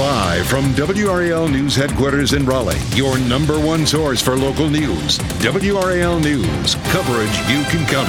Live from WRAL News Headquarters in Raleigh, your number one source for local news. WRAL News, coverage you can count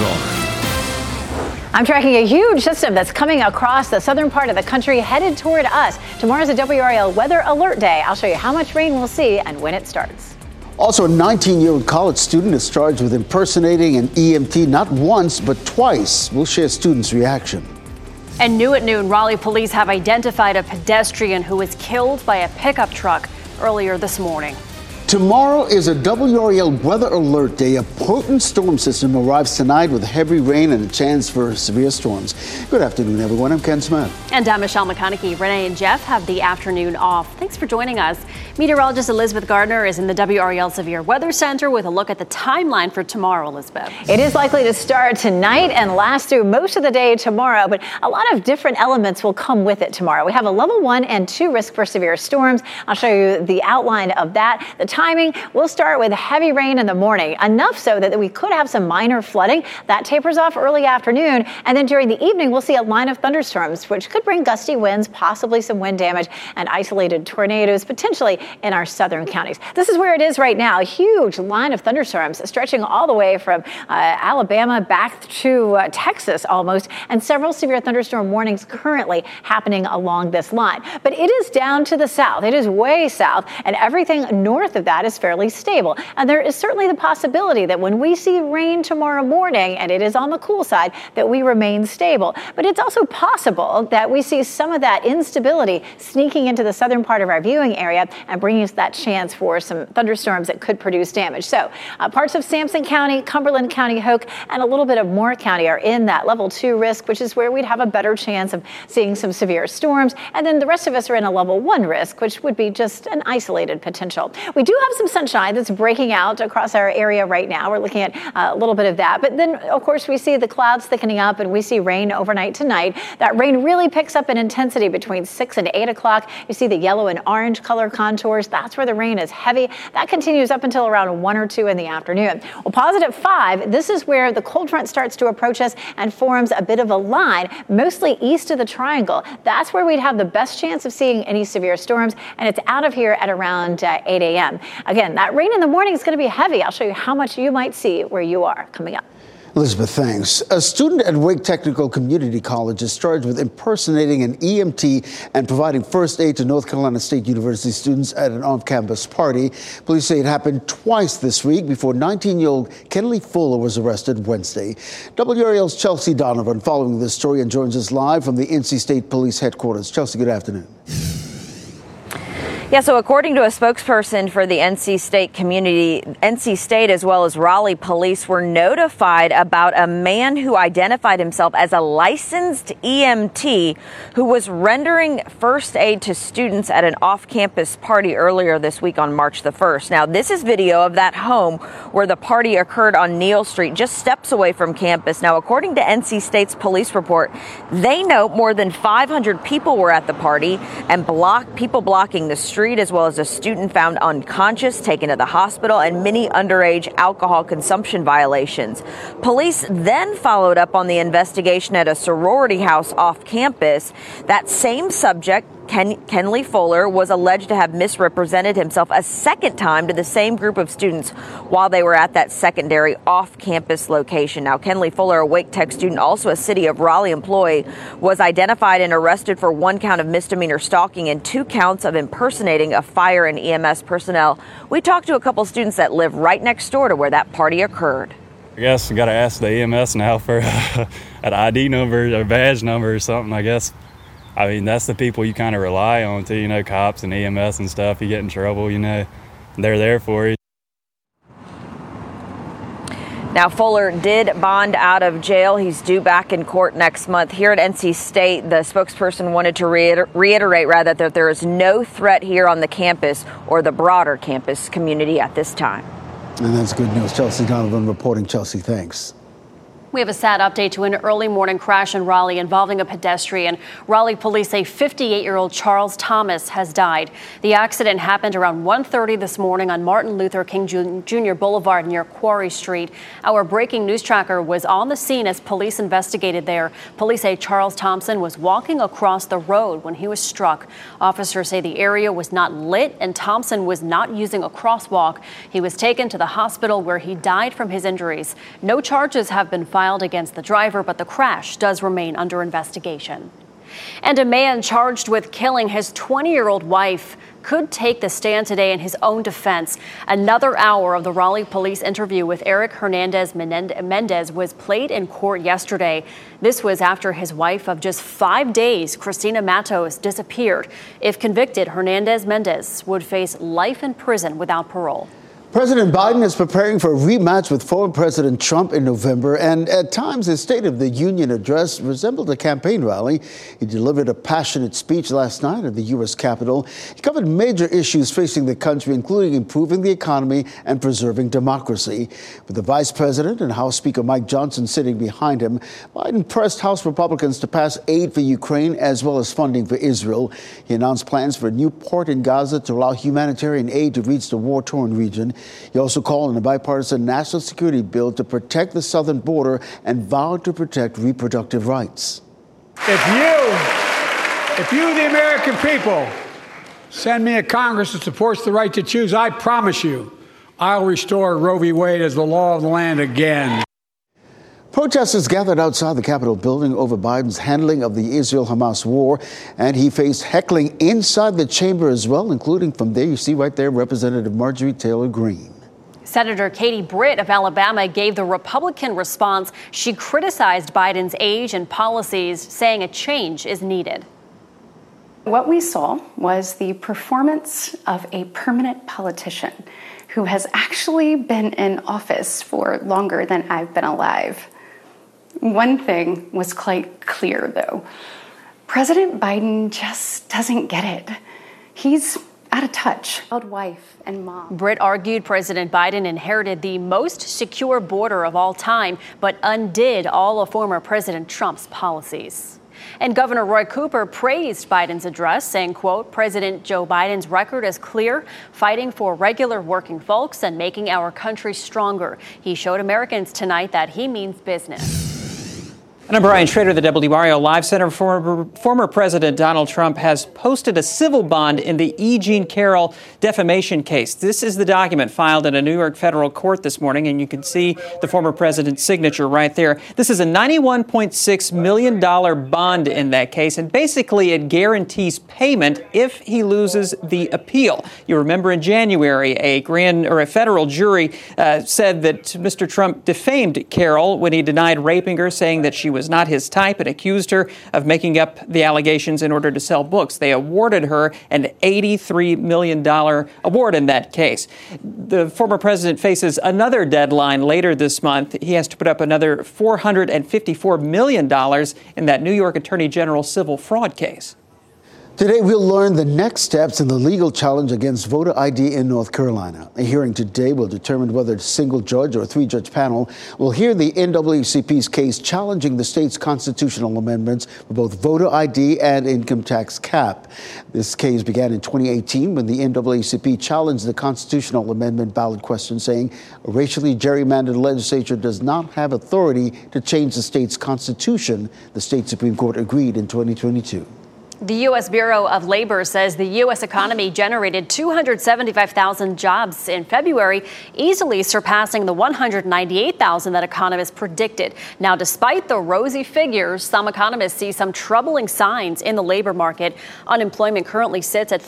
on. I'm tracking a huge system that's coming across the southern part of the country headed toward us. Tomorrow's a WRAL Weather Alert Day. I'll show you how much rain we'll see and when it starts. Also, a 19-year-old college student is charged with impersonating an EMT not once, but twice. We'll share students' reaction. And new at noon, Raleigh police have identified a pedestrian who was killed by a pickup truck earlier this morning. Tomorrow is a WRAL Weather Alert Day. A potent storm system arrives tonight with heavy rain and a chance for severe storms. Good afternoon, everyone. I'm Ken Smith. And I'm Michelle McConaughey. Renee and Jeff have the afternoon off. Thanks for joining us. Meteorologist Elizabeth Gardner is in the WRAL Severe Weather Center with a look at the timeline for tomorrow, Elizabeth. It is likely to start tonight and last through most of the day tomorrow, but a lot of different elements will come with it tomorrow. We have a level 1 and 2 risk for severe storms. I'll show you the outline of that. The timing, we'll start with heavy rain in the morning, enough so that we could have some minor flooding. That tapers off early afternoon, and then during the evening, we'll see a line of thunderstorms, which could bring gusty winds, possibly some wind damage, and isolated tornadoes, potentially in our southern counties. This is where it is right now, a huge line of thunderstorms stretching all the way from Alabama back to Texas almost, and several severe thunderstorm warnings currently happening along this line. But it is down to the south. It is way south, and everything north of that is fairly stable. And there is certainly the possibility that when we see rain tomorrow morning, and it is on the cool side, that we remain stable. But it's also possible that we see some of that instability sneaking into the southern part of our viewing area and bringing us that chance for some thunderstorms that could produce damage. So parts of Sampson County, Cumberland County, Hoke, and a little bit of Moore County are in that level 2 risk, which is where we'd have a better chance of seeing some severe storms. And then the rest of us are in a level 1 risk, which would be just an isolated potential. We do have some sunshine that's breaking out across our area right now. We're looking at a little bit of that. But then, of course, we see the clouds thickening up and we see rain overnight tonight. That rain really picks up in intensity between 6 and 8 o'clock. You see the yellow and orange color contours. That's where the rain is heavy. That continues up until around 1 or 2 in the afternoon. Well, positive 5, this is where the cold front starts to approach us and forms a bit of a line, mostly east of the triangle. That's where we'd have the best chance of seeing any severe storms, and it's out of here at around 8 a.m. Again, that rain in the morning is going to be heavy. I'll show you how much you might see where you are coming up. Elizabeth, thanks. A student at Wake Technical Community College is charged with impersonating an EMT and providing first aid to North Carolina State University students at an off-campus party. Police say it happened twice this week before 19-year-old Kenley Fuller was arrested Wednesday. WRAL's Chelsea Donovan following this story and joins us live from the NC State Police Headquarters. Chelsea, good afternoon. Yeah, so according to a spokesperson for the NC State as well as Raleigh police were notified about a man who identified himself as a licensed EMT who was rendering first aid to students at an off-campus party earlier this week on March the 1st. Now, this is video of that home where the party occurred on Neal Street, just steps away from campus. Now, according to NC State's police report, they note more than 500 people were at the party and people blocking the street, as well as a student found unconscious, taken to the hospital, and many underage alcohol consumption violations. Police then followed up on the investigation at a sorority house off campus. That same subject, Kenley Fuller, was alleged to have misrepresented himself a second time to the same group of students while they were at that secondary off-campus location. Now, Kenley Fuller, a Wake Tech student, also a City of Raleigh employee, was identified and arrested for 1 count of misdemeanor stalking and 2 counts of impersonating a fire and EMS personnel. We talked to a couple students that live right next door to where that party occurred. I guess you got to ask the EMS now for an ID number or badge number or something, I guess. I mean, that's the people you kind of rely on too, cops and EMS and stuff. You get in trouble, they're there for you. Now, Fuller did bond out of jail. He's due back in court next month. Here at NC State, the spokesperson wanted to reiterate that there is no threat here on the campus or the broader campus community at this time. And that's good news. Chelsea Donovan reporting. Chelsea, thanks. We have a sad update to an early morning crash in Raleigh involving a pedestrian. Raleigh police say 58-year-old Charles Thomas has died. The accident happened around 1:30 this morning on Martin Luther King Jr. Boulevard near Quarry Street. Our breaking news tracker was on the scene as police investigated there. Police say Charles Thompson was walking across the road when he was struck. Officers say the area was not lit and Thompson was not using a crosswalk. He was taken to the hospital where he died from his injuries. No charges have been filed against the driver, but the crash does remain under investigation. And a man charged with killing his 20-year-old wife could take the stand today in his own defense. Another hour of the Raleigh police interview with Eric Hernandez Mendez was played in court yesterday. This was after his wife of just 5 days, Christina Matos, disappeared. If convicted, Hernandez Mendez would face life in prison without parole. President Biden is preparing for a rematch with former President Trump in November, and at times his State of the Union address resembled a campaign rally. He delivered a passionate speech last night at the U.S. Capitol. He covered major issues facing the country, including improving the economy and preserving democracy. With the Vice President and House Speaker Mike Johnson sitting behind him, Biden pressed House Republicans to pass aid for Ukraine as well as funding for Israel. He announced plans for a new port in Gaza to allow humanitarian aid to reach the war-torn region. He also called on a bipartisan national security bill to protect the southern border and vowed to protect reproductive rights. If you, the American people, send me a Congress that supports the right to choose, I promise you, I'll restore Roe v. Wade as the law of the land again. Protesters gathered outside the Capitol building over Biden's handling of the Israel-Hamas war, and he faced heckling inside the chamber as well, including from there, you see right there, Representative Marjorie Taylor Greene. Senator Katie Britt of Alabama gave the Republican response. She criticized Biden's age and policies, saying a change is needed. What we saw was the performance of a permanent politician who has actually been in office for longer than I've been alive. One thing was quite clear, though. President Biden just doesn't get it. He's out of touch. Wife and mom. Britt argued President Biden inherited the most secure border of all time, but undid all of former President Trump's policies. And Governor Roy Cooper praised Biden's address, saying, quote, President Joe Biden's record is clear, fighting for regular working folks and making our country stronger. He showed Americans tonight that he means business. And I'm Brian Schrader, the WRAL Live Center. Former President Donald Trump has posted a civil bond in the E. Jean Carroll defamation case. This is the document filed in a New York federal court this morning, and you can see the former president's signature right there. This is a $91.6 million bond in that case, and basically it guarantees payment if he loses the appeal. You remember in January, a federal jury said that Mr. Trump defamed Carroll when he denied raping her, saying that she was not his type, and accused her of making up the allegations in order to sell books. They awarded her an $83 million award in that case. The former president faces another deadline later this month. He has to put up another $454 million in that New York Attorney General civil fraud case. Today, we'll learn the next steps in the legal challenge against voter ID in North Carolina. A hearing today will determine whether a single judge or a three-judge panel will hear the NAACP's case challenging the state's constitutional amendments for both voter ID and income tax cap. This case began in 2018 when the NAACP challenged the constitutional amendment ballot question, saying a racially gerrymandered legislature does not have authority to change the state's constitution. The state Supreme Court agreed in 2022. The U.S. Bureau of Labor says the U.S. economy generated 275,000 jobs in February, easily surpassing the 198,000 that economists predicted. Now, despite the rosy figures, some economists see some troubling signs in the labor market. Unemployment currently sits at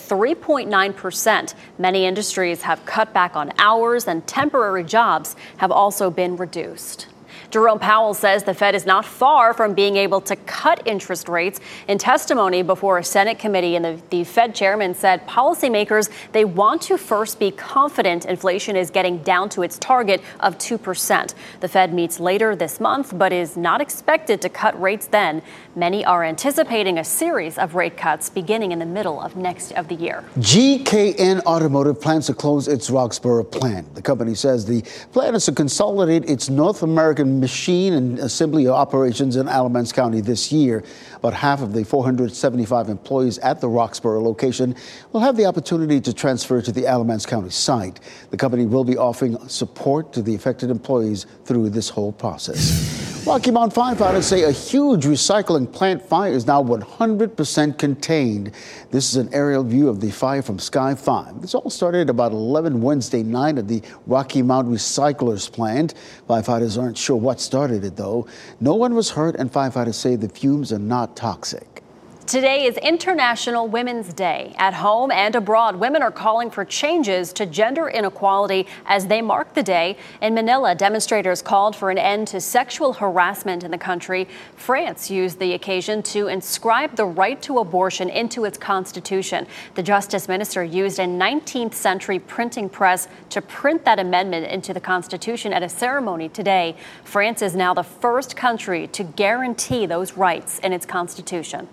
3.9%. Many industries have cut back on hours, and temporary jobs have also been reduced. Jerome Powell says the Fed is not far from being able to cut interest rates. In testimony before a Senate committee, and the Fed chairman said policymakers, they want to first be confident inflation is getting down to its target of 2%. The Fed meets later this month, but is not expected to cut rates then. Many are anticipating a series of rate cuts beginning in the middle of the year. GKN Automotive plans to close its Roxborough plant. The company says the plan is to consolidate its North American machine and assembly operations in Alamance County this year. About half of the 475 employees at the Roxborough location will have the opportunity to transfer to the Alamance County site. The company will be offering support to the affected employees through this whole process. Rocky Mount firefighters say a huge recycling plant fire is now 100% contained. This is an aerial view of the fire from Sky 5. This all started at about 11 Wednesday night at the Rocky Mount Recyclers plant. Firefighters aren't sure what started it, though. No one was hurt, and firefighters say the fumes are not toxic. Today is International Women's Day. At home and abroad, women are calling for changes to gender inequality as they mark the day. In Manila, demonstrators called for an end to sexual harassment in the country. France used the occasion to inscribe the right to abortion into its constitution. The Justice Minister used a 19th century printing press to print that amendment into the Constitution at a ceremony today. France is now the first country to guarantee those rights in its constitution.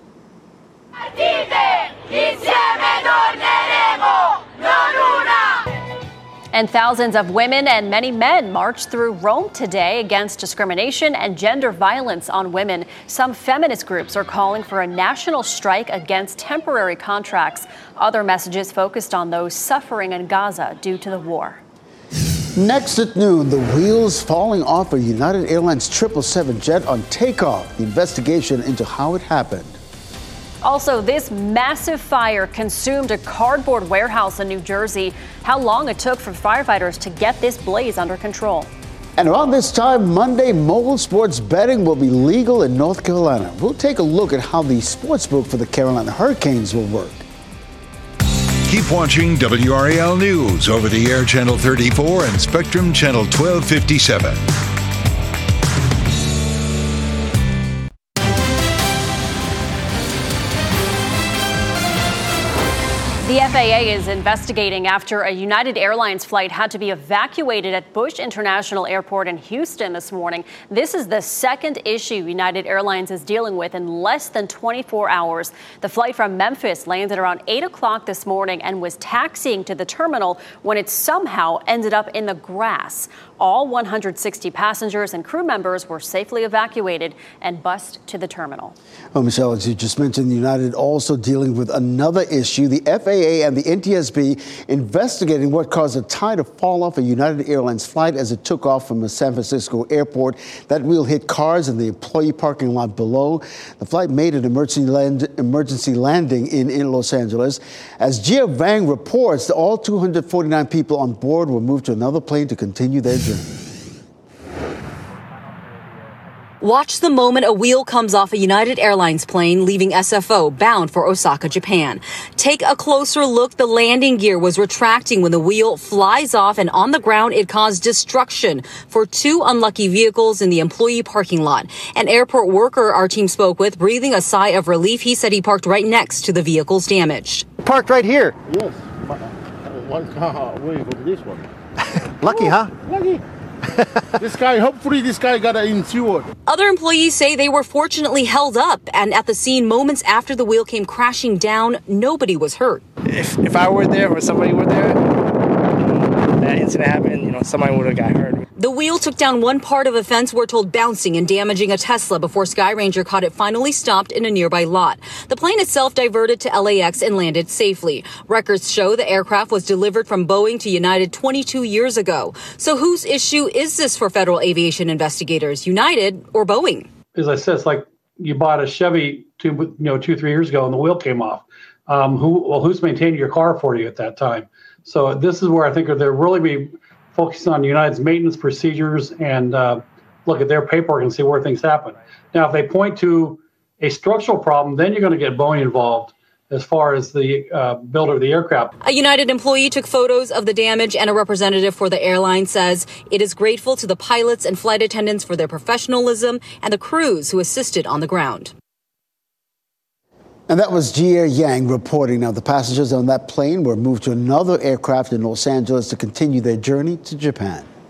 And thousands of women and many men marched through Rome today against discrimination and gender violence on women. Some feminist groups are calling for a national strike against temporary contracts. Other messages focused on those suffering in Gaza due to the war. Next at noon, the wheels falling off a United Airlines 777 jet on takeoff. The investigation into how it happened. Also, this massive fire consumed a cardboard warehouse in New Jersey. How long it took for firefighters to get this blaze under control. And around this time Monday, mobile sports betting will be legal in North Carolina. We'll take a look at how the sportsbook for the Carolina Hurricanes will work. Keep watching WRAL News over the air Channel 34 and Spectrum Channel 1257. The FAA is investigating after a United Airlines flight had to be evacuated at Bush International Airport in Houston this morning. This is the second issue United Airlines is dealing with in less than 24 hours. The flight from Memphis landed around 8 o'clock this morning and was taxiing to the terminal when it somehow ended up in the grass. All 160 passengers and crew members were safely evacuated and bused to the terminal. Well, Michelle, as you just mentioned, United also dealing with another issue. The FAA and the NTSB investigating what caused a tie to fall off a United Airlines flight as it took off from the San Francisco airport. That wheel hit cars in the employee parking lot below. The flight made an emergency landing in Los Angeles. As Gia Vang reports, all 249 people on board were moved to another plane to continue their journey. Watch the moment a wheel comes off a United Airlines plane leaving SFO bound for Osaka, Japan. Take a closer look. The landing gear was retracting when the wheel flies off, and on the ground it caused destruction for two unlucky vehicles in the employee parking lot. An airport worker our team spoke with breathing a sigh of relief. He said he parked right next to the vehicles damaged. Parked right here. Yes. One car away from this one. Lucky, huh? Lucky. Hopefully this guy got insured. Other employees say they were fortunately held up, and at the scene moments after the wheel came crashing down, nobody was hurt. If I were there or somebody were there, that incident happened, somebody would have got hurt. The wheel took down one part of a fence, we're told, bouncing and damaging a Tesla before Sky Ranger caught it finally stopped in a nearby lot. The plane itself diverted to LAX and landed safely. Records show the aircraft was delivered from Boeing to United 22 years ago. So whose issue is this for federal aviation investigators, United or Boeing? As I said, it's like you bought a Chevy 2-3 years ago and the wheel came off. Who's maintaining your car for you at that time? So this is where I think they're really be focusing on United's maintenance procedures and look at their paperwork and see where things happen. Now, if they point to a structural problem, then you're going to get Boeing involved as far as the builder of the aircraft. A United employee took photos of the damage, and a representative for the airline says it is grateful to the pilots and flight attendants for their professionalism and the crews who assisted on the ground. And that was Gia Yang reporting. Now, the passengers on that plane were moved to another aircraft in Los Angeles to continue their journey to Japan.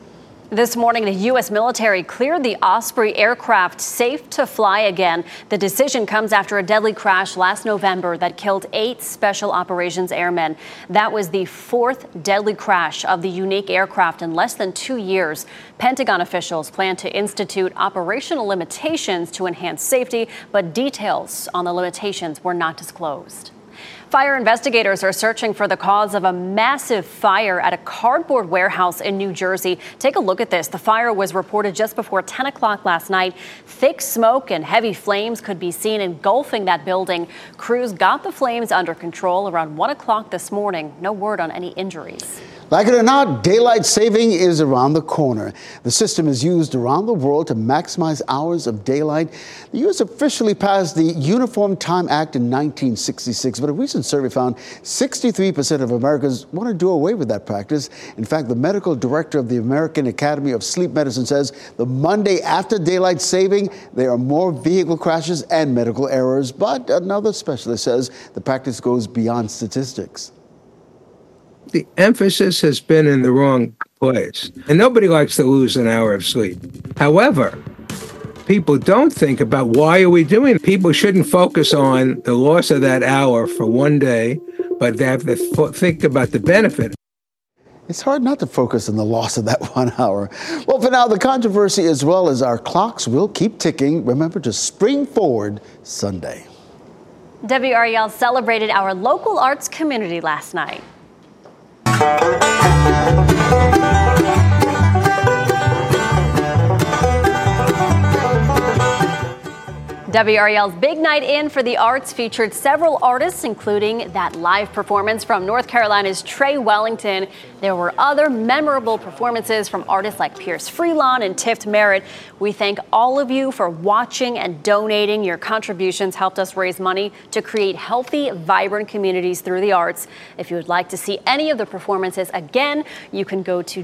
This morning, the U.S. military cleared the Osprey aircraft safe to fly again. The decision comes after a deadly crash last November that killed 8 Special Operations airmen. That was the 4th deadly crash of the unique aircraft in less than 2 years. Pentagon officials plan to institute operational limitations to enhance safety, but details on the limitations were not disclosed. Fire investigators are searching for the cause of a massive fire at a cardboard warehouse in New Jersey. Take a look at this. The fire was reported just before 10 o'clock last night. Thick smoke and heavy flames could be seen engulfing that building. Crews got the flames under control around 1 o'clock this morning. No word on any injuries. Like it or not, daylight saving is around the corner. The system is used around the world to maximize hours of daylight. The U.S. officially passed the Uniform Time Act in 1966, but a recent survey found 63% of Americans want to do away with that practice. In fact, the medical director of the American Academy of Sleep Medicine says the Monday after daylight saving, there are more vehicle crashes and medical errors. But another specialist says the practice goes beyond statistics. The emphasis has been in the wrong place, and nobody likes to lose an hour of sleep. However, people don't think about why are we doing it. People shouldn't focus on the loss of that hour for one day, but they have to think about the benefit. It's hard not to focus on the loss of that 1 hour. Well, for now, the controversy as well as our clocks will keep ticking. Remember to spring forward Sunday. WREL celebrated our local arts community last night. WREL's Big Night In for the Arts featured several artists, including that live performance from North Carolina's Trey Wellington. There were other memorable performances from artists like Pierce Freelon and Tift Merritt. We thank all of you for watching and donating. Your contributions helped us raise money to create healthy, vibrant communities through the arts. If you would like to see any of the performances again, you can go to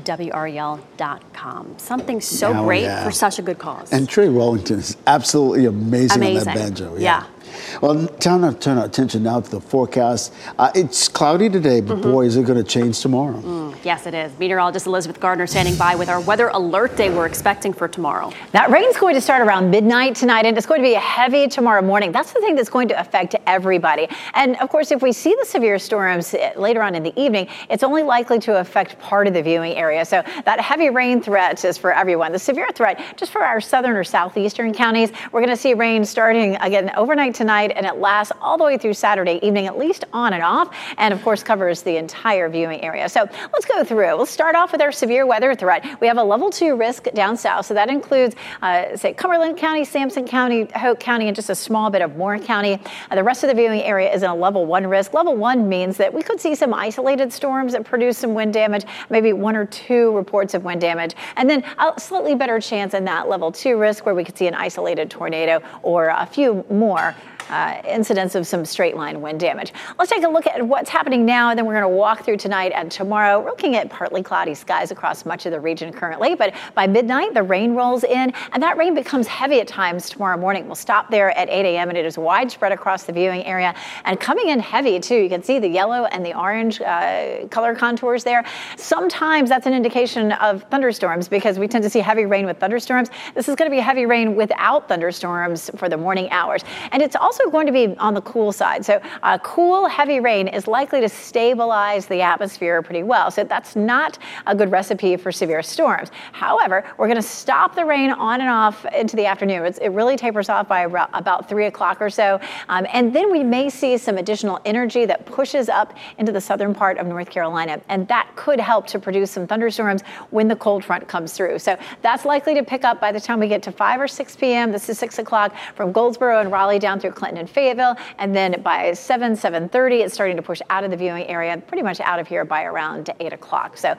WREL.com. Something so great for such a good cause. And Trey Wellington is absolutely amazing. On that banjo. Yeah. Well, turn our attention now to the forecast. It's cloudy today, but boy, is it going to change tomorrow. Yes, it is. Meteorologist Elizabeth Gardner standing by with our weather alert day we're expecting for tomorrow. That rain's going to start around midnight tonight, and it's going to be heavy tomorrow morning. That's the thing that's going to affect everybody. And of course, if we see the severe storms later on in the evening, it's only likely to affect part of the viewing area. So that heavy rain threat is for everyone. The severe threat, just for our southern or southeastern counties, we're going to see rain starting again overnight tonight, and it lasts all the way through Saturday evening, at least on and off, and of course covers the entire viewing area. So let's go through. We'll start off with our severe weather threat. We have a level 2 risk down south, so that includes, say, Cumberland County, Sampson County, Hoke County, and just a small bit of Moore County. The rest of the viewing area is in a level 1 risk. Level 1 means that we could see some isolated storms that produce some wind damage, maybe 1 or 2 reports of wind damage, and then a slightly better chance in that level 2 risk where we could see an isolated tornado or a few more incidents of some straight line wind damage. Let's take a look at what's happening now, and then we're going to walk through tonight and tomorrow. We're looking at partly cloudy skies across much of the region currently, but by midnight, the rain rolls in, and that rain becomes heavy at times tomorrow morning. We'll stop there at 8 a.m., and it is widespread across the viewing area and coming in heavy, too. You can see the yellow and the orange color contours there. Sometimes that's an indication of thunderstorms because we tend to see heavy rain with thunderstorms. This is going to be heavy rain without thunderstorms for the morning hours, and it's also going to be on the cool side. So cool, heavy rain is likely to stabilize the atmosphere pretty well. So that's not a good recipe for severe storms. However, we're going to stop the rain on and off into the afternoon. It really tapers off by about 3 o'clock or so. And then we may see some additional energy that pushes up into the southern part of North Carolina. And that could help to produce some thunderstorms when the cold front comes through. So that's likely to pick up by the time we get to 5 or 6 p.m. This is 6 o'clock from Goldsboro and Raleigh down through Clinton and Fayetteville, and then by 7:30, it's starting to push out of the viewing area, pretty much out of here by around 8 o'clock. So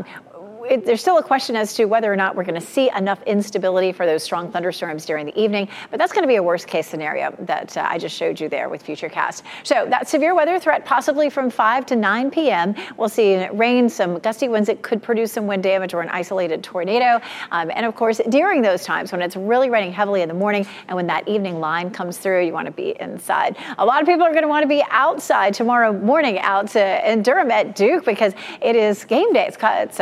there's still a question as to whether or not we're going to see enough instability for those strong thunderstorms during the evening, but that's going to be a worst case scenario that I just showed you there with Futurecast. So that severe weather threat possibly from 5 to 9 p.m. We'll see rain, some gusty winds that could produce some wind damage or an isolated tornado. And of course, during those times when it's really raining heavily in the morning and when that evening line comes through, you want to be inside. A lot of people are going to want to be outside tomorrow morning out in Durham at Duke because it is game day. It's a college game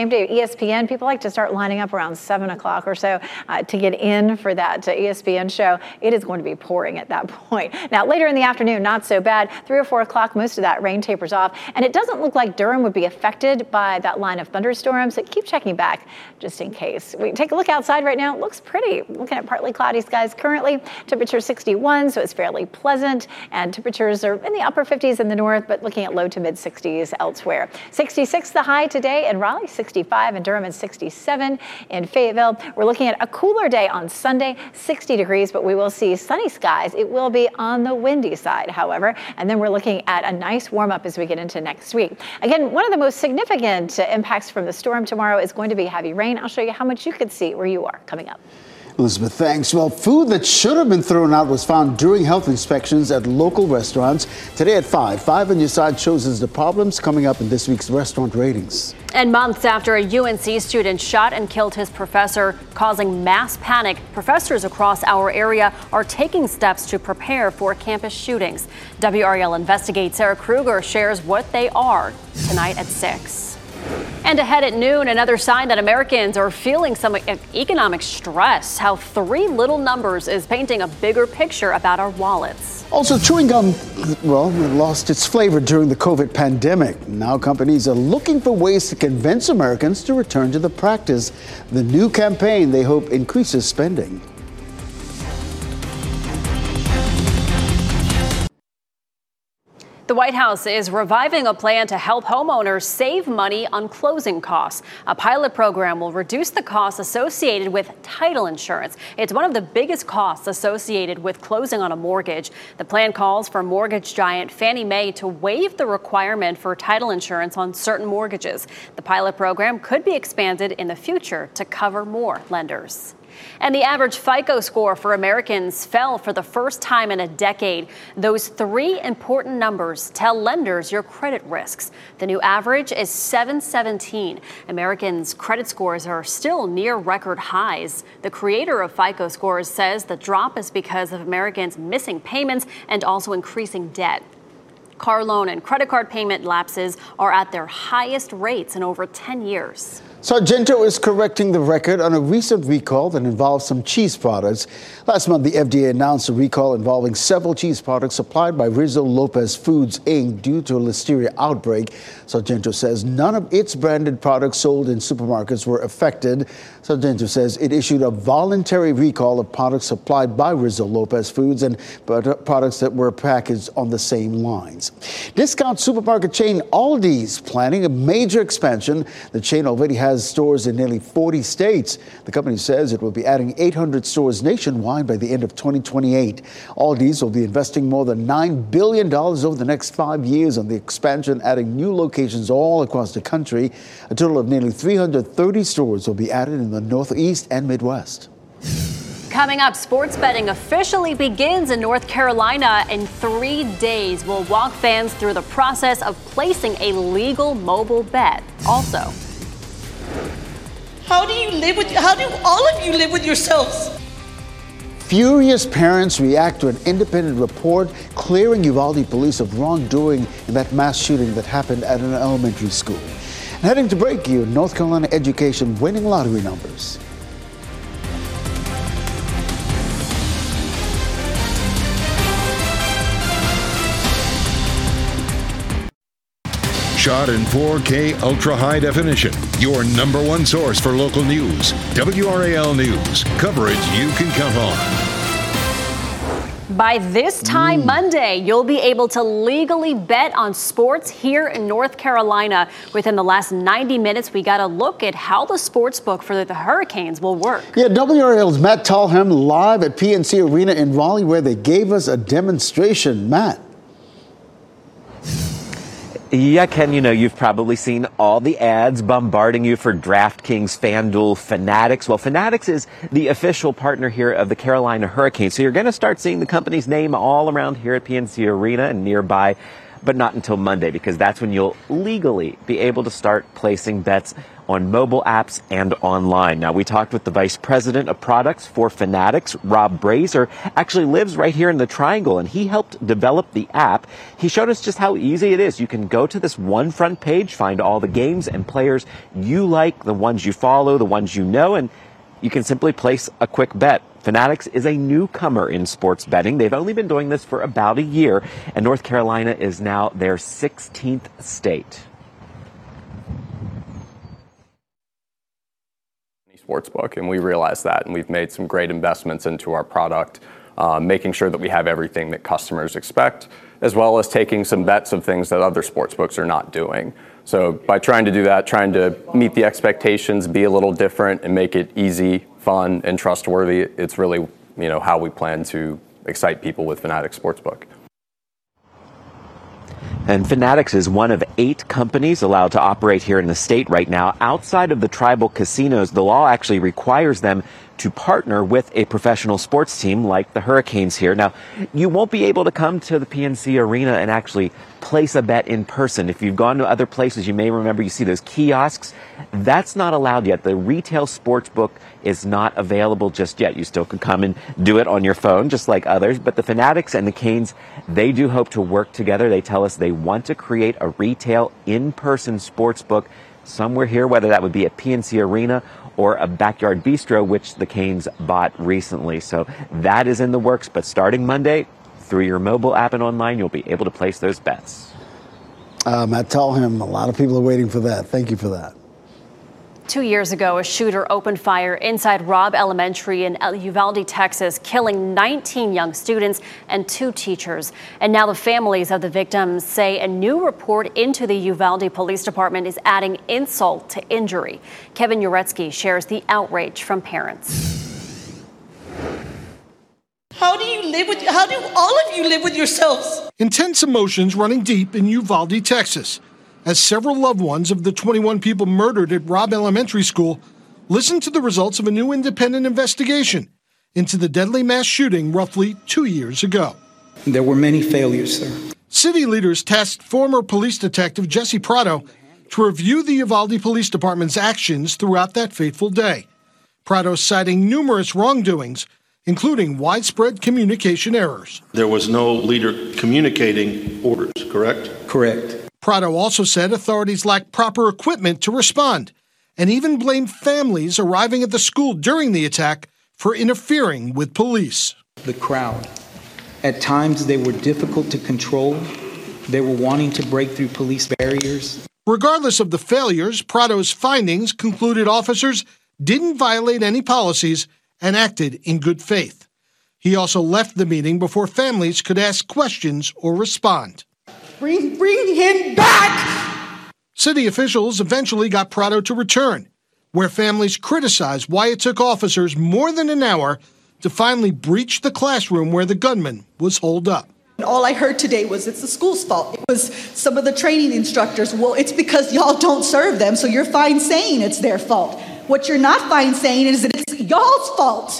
game day, ESPN. People like to start lining up around 7 o'clock or so to get in for that ESPN show. It is going to be pouring at that point. Now, later in the afternoon, not so bad. 3 or 4 o'clock, most of that rain tapers off. And it doesn't look like Durham would be affected by that line of thunderstorms. So keep checking back just in case. We take a look outside right now. It looks pretty. Looking at partly cloudy skies currently. Temperature 61, so it's fairly pleasant. And temperatures are in the upper 50s in the north, but looking at low to mid 60s elsewhere. 66 the high today in Raleigh, 65 in Durham, and 67 in Fayetteville. We're looking at a cooler day on Sunday, 60 degrees, but we will see sunny skies. It will be on the windy side, however. And then we're looking at a nice warm up as we get into next week. Again, one of the most significant impacts from the storm tomorrow is going to be heavy rain. I'll show you how much you could see where you are coming up. Elizabeth, thanks. Well, food that should have been thrown out was found during health inspections at local restaurants. Today at 5 on Your Side shows us the problems coming up in this week's restaurant ratings. And months after a UNC student shot and killed his professor, causing mass panic, professors across our area are taking steps to prepare for campus shootings. WRAL Investigate Sarah Kruger shares what they are tonight at 6. And ahead at noon, another sign that Americans are feeling some economic stress. How three little numbers is painting a bigger picture about our wallets. Also, chewing gum, well, lost its flavor during the COVID pandemic. Now companies are looking for ways to convince Americans to return to the practice. The new campaign, they hope, increases spending. The White House is reviving a plan to help homeowners save money on closing costs. A pilot program will reduce the costs associated with title insurance. It's one of the biggest costs associated with closing on a mortgage. The plan calls for mortgage giant Fannie Mae to waive the requirement for title insurance on certain mortgages. The pilot program could be expanded in the future to cover more lenders. And the average FICO score for Americans fell for the first time in a decade. Those three important numbers tell lenders your credit risks. The new average is 717. Americans' credit scores are still near record highs. The creator of FICO scores says the drop is because of Americans missing payments and also increasing debt. Car loan and credit card payment lapses are at their highest rates in over 10 years. Sargento is correcting the record on a recent recall that involves some cheese products. Last month, the FDA announced a recall involving several cheese products supplied by Rizzo Lopez Foods, Inc. due to a listeria outbreak. Sargento says none of its branded products sold in supermarkets were affected. Sargento says it issued a voluntary recall of products supplied by Rizzo Lopez Foods and products that were packaged on the same lines. Discount supermarket chain Aldi's planning a major expansion. The chain already has stores in nearly 40 states. The company says it will be adding 800 stores nationwide by the end of 2028. Aldi's will be investing more than $9 billion over the next 5 years on the expansion, adding new locations all across the country. A total of nearly 330 stores will be added in the Northeast and Midwest. Coming up, sports betting officially begins in North Carolina in 3 days. We'll walk fans through the process of placing a legal mobile bet. Also, how do all of you live with yourselves? Furious parents react to an independent report clearing Uvalde police of wrongdoing in that mass shooting that happened at an elementary school. And heading to break you, North Carolina education winning lottery numbers. Shot in 4K ultra high definition. Your number one source for local news. WRAL News. Coverage you can count on. By this time Monday, you'll be able to legally bet on sports here in North Carolina. Within the last 90 minutes, we got a look at how the sports book for the Hurricanes will work. Yeah, WRAL's Matt Tallham live at PNC Arena in Raleigh, where they gave us a demonstration. Matt. Yeah, Ken, you've probably seen all the ads bombarding you for DraftKings, FanDuel, Fanatics. Well, Fanatics is the official partner here of the Carolina Hurricanes. So you're going to start seeing the company's name all around here at PNC Arena and nearby, but not until Monday, because that's when you'll legally be able to start placing bets on mobile apps and online. Now, we talked with the Vice President of Products for Fanatics, Rob Brazier, actually lives right here in the Triangle, and he helped develop the app. He showed us just how easy it is. You can go to this one front page, find all the games and players you like, the ones you follow, the ones you know, and you can simply place a quick bet. Fanatics is a newcomer in sports betting. They've only been doing this for about a year, and North Carolina is now their 16th state. Sportsbook, and we realize that, and we've made some great investments into our product, making sure that we have everything that customers expect, as well as taking some bets of things that other sportsbooks are not doing. So by trying to do that, trying to meet the expectations, be a little different, and make it easy, fun, and trustworthy, it's really, how we plan to excite people with Fanatics Sportsbook. And Fanatics is one of 8 companies allowed to operate here in the state right now. Outside of the tribal casinos, the law actually requires them to partner with a professional sports team like the Hurricanes here. Now, you won't be able to come to the PNC Arena and actually place a bet in person. If you've gone to other places, you may remember you see those kiosks. That's not allowed yet. The retail sports book is not available just yet. You still can come and do it on your phone, just like others. But the Fanatics and the Canes, they do hope to work together. They tell us they want to create a retail in-person sports book somewhere here, whether that would be at PNC Arena or a Backyard Bistro, which the Canes bought recently. So that is in the works. But starting Monday, through your mobile app and online, you'll be able to place those bets. Matt Tellham, a lot of people are waiting for that. Thank you for that. 2 years ago, a shooter opened fire inside Robb Elementary in Uvalde, Texas, killing 19 young students and 2 teachers. And now the families of the victims say a new report into the Uvalde Police Department is adding insult to injury. Kevin Uretsky shares the outrage from parents. How do all of you live with yourselves? Intense emotions running deep in Uvalde, Texas, as several loved ones of the 21 people murdered at Robb Elementary School listen to the results of a new independent investigation into the deadly mass shooting roughly 2 years ago. There were many failures, sir. City leaders tasked former police detective Jesse Prado to review the Uvalde Police Department's actions throughout that fateful day. Prado citing numerous wrongdoings, including widespread communication errors. There was no leader communicating orders, correct? Correct. Prado also said authorities lacked proper equipment to respond and even blamed families arriving at the school during the attack for interfering with police. The crowd. At times they were difficult to control. They were wanting to break through police barriers. Regardless of the failures, Prado's findings concluded officers didn't violate any policies and acted in good faith. He also left the meeting before families could ask questions or respond. Bring him back! City officials eventually got Prado to return, where families criticized why it took officers more than an hour to finally breach the classroom where the gunman was holed up. All I heard today was it's the school's fault. It was some of the training instructors. Well, it's because y'all don't serve them, so you're fine saying it's their fault. What you're not fine saying is that it's y'all's fault.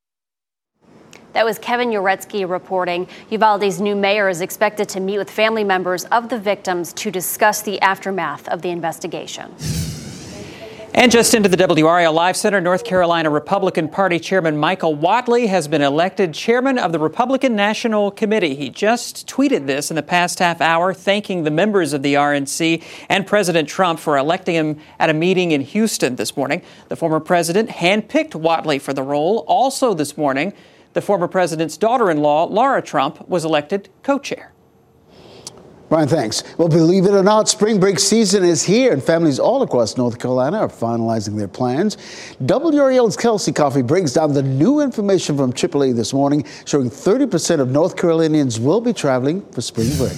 That was Kevin Uretsky reporting. Uvalde's new mayor is expected to meet with family members of the victims to discuss the aftermath of the investigation. And just into the WRAL Live Center, North Carolina Republican Party Chairman Michael Whatley has been elected chairman of the Republican National Committee. He just tweeted this in the past half hour, thanking the members of the RNC and President Trump for electing him at a meeting in Houston this morning. The former president handpicked Whatley for the role. Also this morning, the former president's daughter-in-law, Laura Trump, was elected co-chair. Brian, thanks. Well, believe it or not, spring break season is here, and families all across North Carolina are finalizing their plans. WRAL's Kelsey Coffey breaks down the new information from AAA this morning, showing 30% of North Carolinians will be traveling for spring break.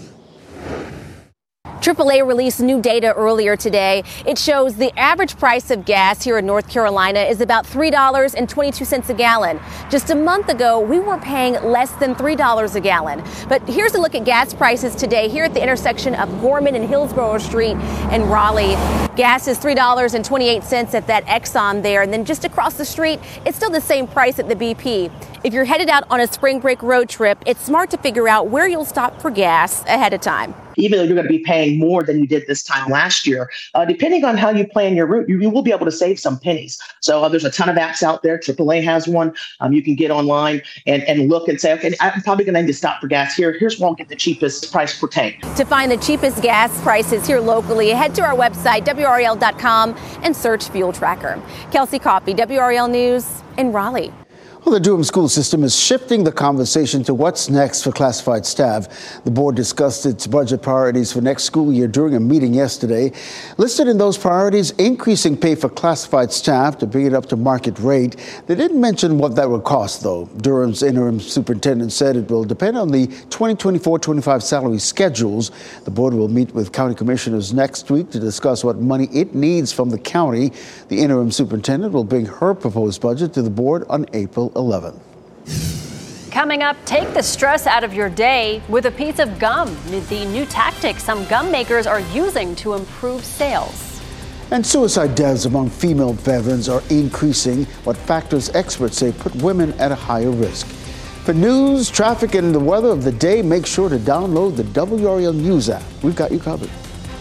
AAA released new data earlier today. It shows the average price of gas here in North Carolina is about $3.22 a gallon. Just a month ago, we were paying less than $3 a gallon. But here's a look at gas prices today here at the intersection of Gorman and Hillsborough Street in Raleigh. Gas is $3.28 at that Exxon there. And then just across the street, it's still the same price at the BP. If you're headed out on a spring break road trip, it's smart to figure out where you'll stop for gas ahead of time. even though you're going to be paying more than you did this time last year, depending on how you plan your route, you will be able to save some pennies. So there's a ton of apps out there. AAA has one. You can get online and look and say, okay, I'm probably going to need to stop for gas here. Here's where I'll get the cheapest price per tank. To find the cheapest gas prices here locally, head to our website, WRAL.com, and search Fuel Tracker. Kelsey Coffey, WRAL News in Raleigh. Well, the Durham school system is shifting the conversation to what's next for classified staff. The board discussed its budget priorities for next school year during a meeting yesterday. Listed in those priorities, increasing pay for classified staff to bring it up to market rate. They didn't mention what that would cost, though. Durham's interim superintendent said it will depend on the 2024-25 salary schedules. The board will meet with county commissioners next week to discuss what money it needs from the county. The interim superintendent will bring her proposed budget to the board on April 11th. Coming up, take the stress out of your day with a piece of gum. The new tactic some gum makers are using to improve sales. And suicide deaths among female veterans are increasing, what factors experts say put women at a higher risk. For news, traffic, and the weather of the day, make sure to download the WRAL News app. We've got you covered.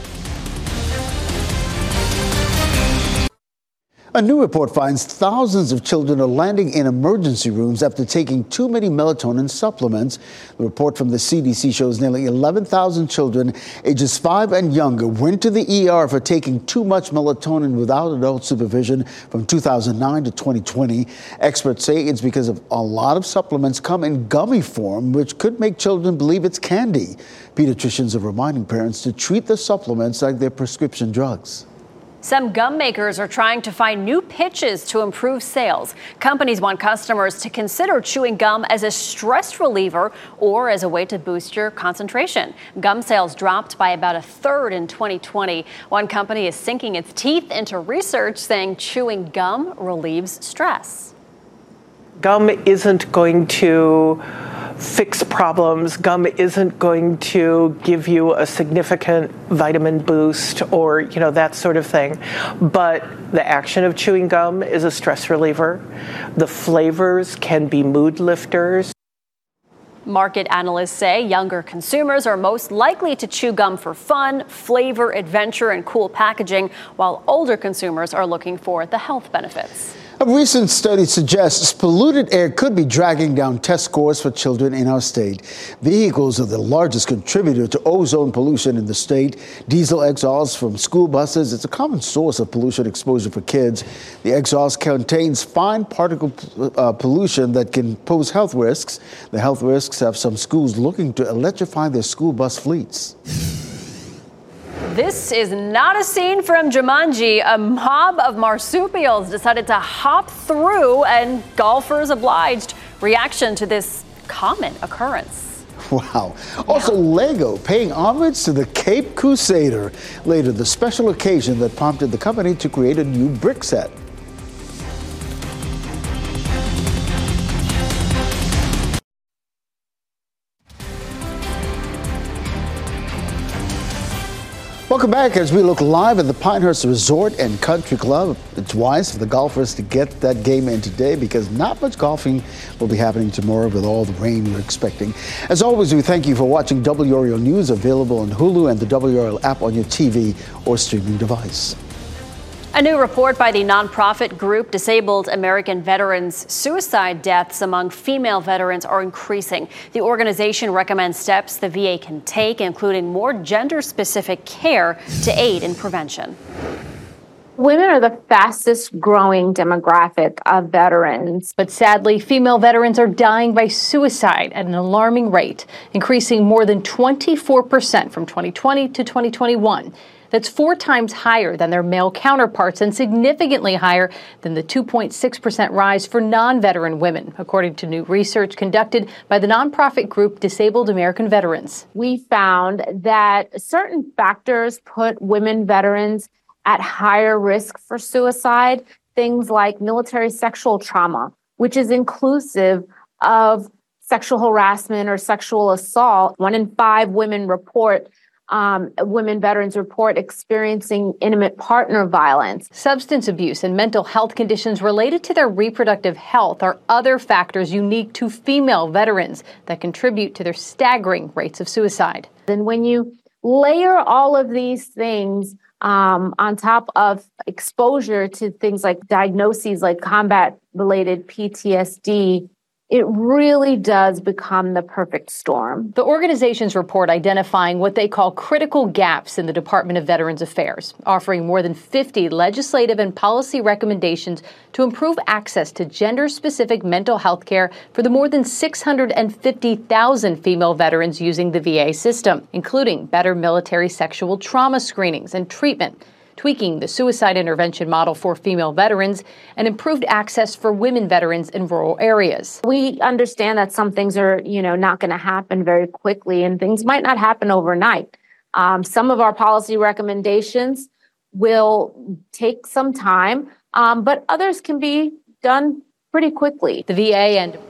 A new report finds thousands of children are landing in emergency rooms after taking too many melatonin supplements. The report from the CDC shows nearly 11,000 children ages 5 and younger went to the ER for taking too much melatonin without adult supervision from 2009 to 2020. Experts say it's because of a lot of supplements come in gummy form, which could make children believe it's candy. Pediatricians are reminding parents to treat the supplements like they're prescription drugs. Some gum makers are trying to find new pitches to improve sales. Companies want customers to consider chewing gum as a stress reliever or as a way to boost your concentration. Gum sales dropped by about a third in 2020. One company is sinking its teeth into research saying chewing gum relieves stress. Gum isn't going to fix problems. Gum isn't going to give you a significant vitamin boost or, that sort of thing. But the action of chewing gum is a stress reliever. The flavors can be mood lifters. Market analysts say younger consumers are most likely to chew gum for fun, flavor, adventure, and cool packaging, while older consumers are looking for the health benefits. A recent study suggests polluted air could be dragging down test scores for children in our state. Vehicles are the largest contributor to ozone pollution in the state. Diesel exhaust from school buses, it's a common source of pollution exposure for kids. The exhaust contains fine particle pollution that can pose health risks. The health risks have some schools looking to electrify their school bus fleets. This is not a scene from Jumanji. A mob of marsupials decided to hop through and golfers obliged. Reaction to this common occurrence. Wow. Also, Lego paying homage to the Cape Crusader. Later, the special occasion that prompted the company to create a new brick set. Welcome back as we look live at the Pinehurst Resort and Country Club. It's wise for the golfers to get that game in today because not much golfing will be happening tomorrow with all the rain we're expecting. As always, we thank you for watching WRAL News, available on Hulu and the WRAL app on your TV or streaming device. A new report by the nonprofit group Disabled American Veterans, suicide deaths among female veterans are increasing. The organization recommends steps the VA can take, including more gender-specific care to aid in prevention. Women are the fastest growing demographic of veterans. But sadly, female veterans are dying by suicide at an alarming rate, increasing more than 24% from 2020 to 2021. That's 4 times higher than their male counterparts and significantly higher than the 2.6% rise for non-veteran women, according to new research conducted by the nonprofit group Disabled American Veterans. We found that certain factors put women veterans at higher risk for suicide, things like military sexual trauma, which is inclusive of sexual harassment or sexual assault. 1 in 5 women veterans report experiencing intimate partner violence. Substance abuse and mental health conditions related to their reproductive health are other factors unique to female veterans that contribute to their staggering rates of suicide. And when you Layer all of these things on top of exposure to things like diagnoses like combat-related PTSD, it really does become the perfect storm. The organization's report identifying what they call critical gaps in the Department of Veterans Affairs, offering more than 50 legislative and policy recommendations to improve access to gender-specific mental health care for the more than 650,000 female veterans using the VA system, including better military sexual trauma screenings and treatment, tweaking the suicide intervention model for female veterans, and improved access for women veterans in rural areas. We understand that some things are, not going to happen very quickly, and things might not happen overnight. Some of our policy recommendations will take some time, but others can be done pretty quickly. The VA and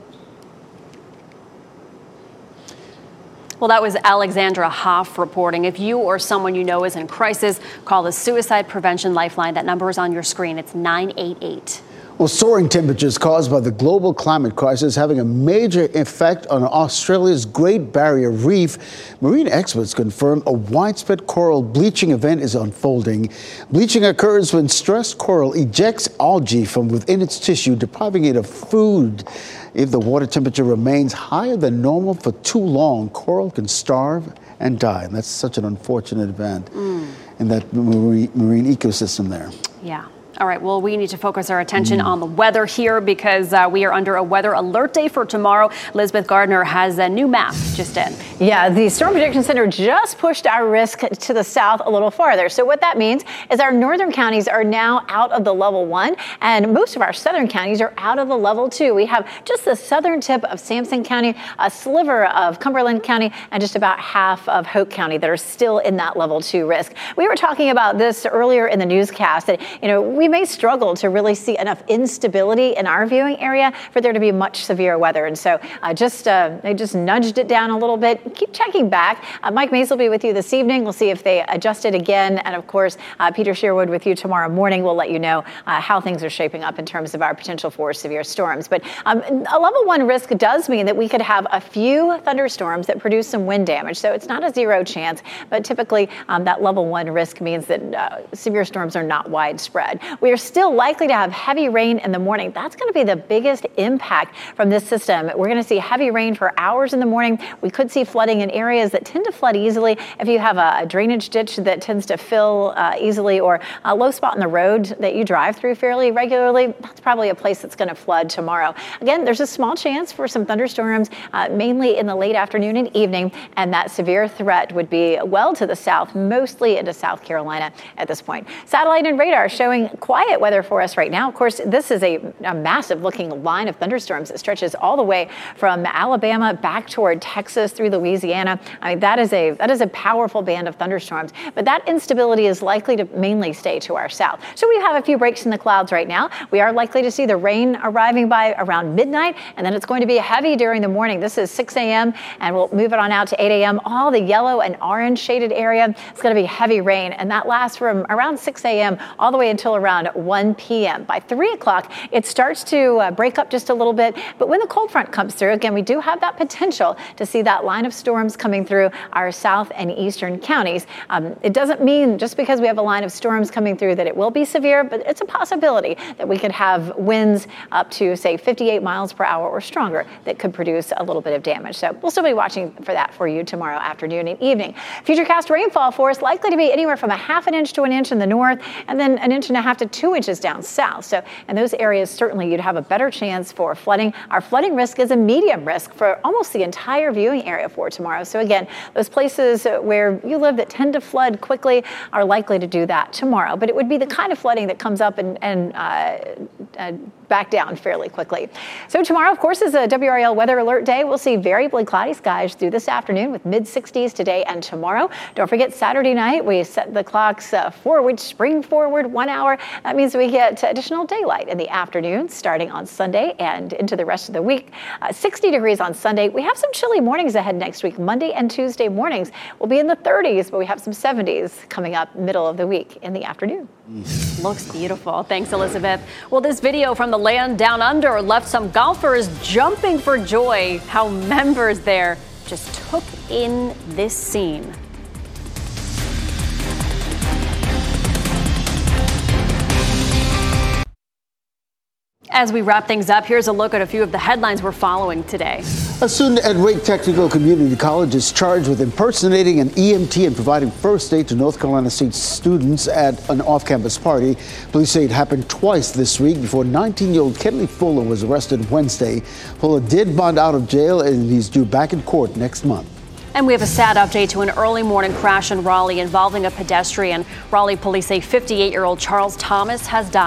Well, that was Alexandra Hoff reporting. If you or someone you know is in crisis, call the Suicide Prevention Lifeline. That number is on your screen. It's 988. Well, soaring temperatures caused by the global climate crisis having a major effect on Australia's Great Barrier Reef. Marine experts confirm a widespread coral bleaching event is unfolding. Bleaching occurs when stressed coral ejects algae from within its tissue, depriving it of food. If the water temperature remains higher than normal for too long, coral can starve and die. And that's such an unfortunate event in that marine ecosystem there. Yeah. All right, well, we need to focus our attention on the weather here because we are under a weather alert day for tomorrow. Elizabeth Gardner has a new map just in. Yeah, the Storm Prediction Center just pushed our risk to the south a little farther. So what that means is our northern counties are now out of the level 1, and most of our southern counties are out of the level 2. We have just the southern tip of Sampson County, a sliver of Cumberland County, and just about half of Hoke County that are still in that level 2 risk. We were talking about this earlier in the newscast that, we may struggle to really see enough instability in our viewing area for there to be much severe weather. And so they just nudged it down a little bit. Keep checking back. Mike Mays will be with you this evening. We'll see if they adjust it again. And of course, Peter Sherwood with you tomorrow morning. We'll let you know how things are shaping up in terms of our potential for severe storms. But a level 1 risk does mean that we could have a few thunderstorms that produce some wind damage. So it's not a zero chance, but typically that level 1 risk means that severe storms are not widespread. We are still likely to have heavy rain in the morning. That's going to be the biggest impact from this system. We're going to see heavy rain for hours in the morning. We could see flooding in areas that tend to flood easily. If you have a drainage ditch that tends to fill easily, or a low spot in the road that you drive through fairly regularly, that's probably a place that's going to flood tomorrow. Again, there's a small chance for some thunderstorms, mainly in the late afternoon and evening, and that severe threat would be well to the south, mostly into South Carolina at this point. Satellite and radar showing quiet weather for us right now. Of course, this is a massive looking line of thunderstorms that stretches all the way from Alabama back toward Texas through Louisiana. I mean, that is a powerful band of thunderstorms, but that instability is likely to mainly stay to our south. So we have a few breaks in the clouds right now. We are likely to see the rain arriving by around midnight, and then it's going to be heavy during the morning. This is 6 a.m. and we'll move it on out to 8 a.m. All the yellow and orange shaded area, it's going to be heavy rain, and that lasts from around 6 a.m. all the way until around 1 p.m. By 3 o'clock, it starts to break up just a little bit. But when the cold front comes through, again, we do have that potential to see that line of storms coming through our south and eastern counties. It doesn't mean just because we have a line of storms coming through that it will be severe, but it's a possibility that we could have winds up to, say, 58 miles per hour or stronger that could produce a little bit of damage. So we'll still be watching for that for you tomorrow afternoon and evening. Futurecast rainfall for us likely to be anywhere from a half an inch to an inch in the north, and then an inch and a half to 2 inches down south. So in those areas, certainly you'd have a better chance for flooding. Our flooding risk is a medium risk for almost the entire viewing area for tomorrow. So again, those places where you live that tend to flood quickly are likely to do that tomorrow. But it would be the kind of flooding that comes up and back down fairly quickly. So tomorrow, of course, is a WRAL weather alert day. We'll see variably cloudy skies through this afternoon with mid-60s today and tomorrow. Don't forget Saturday night, we set the clocks forward, spring forward 1 hour. That means we get additional daylight in the afternoon starting on Sunday and into the rest of the week. 60 degrees on Sunday. We have some chilly mornings ahead next week. Monday and Tuesday mornings will be in the 30s, but we have some 70s coming up middle of the week in the afternoon. Looks beautiful. Thanks, Elizabeth. Well, this video from the land down under left some golfers jumping for joy. How members there just took in this scene. As we wrap things up, here's a look at a few of the headlines we're following today. A student at Wake Technical Community College is charged with impersonating an EMT and providing first aid to North Carolina State students at an off-campus party. Police say it happened twice this week before 19-year-old Kenley Fuller was arrested Wednesday. Fuller did bond out of jail and he's due back in court next month. And we have a sad update to an early morning crash in Raleigh involving a pedestrian. Raleigh police say 58-year-old Charles Thomas has died.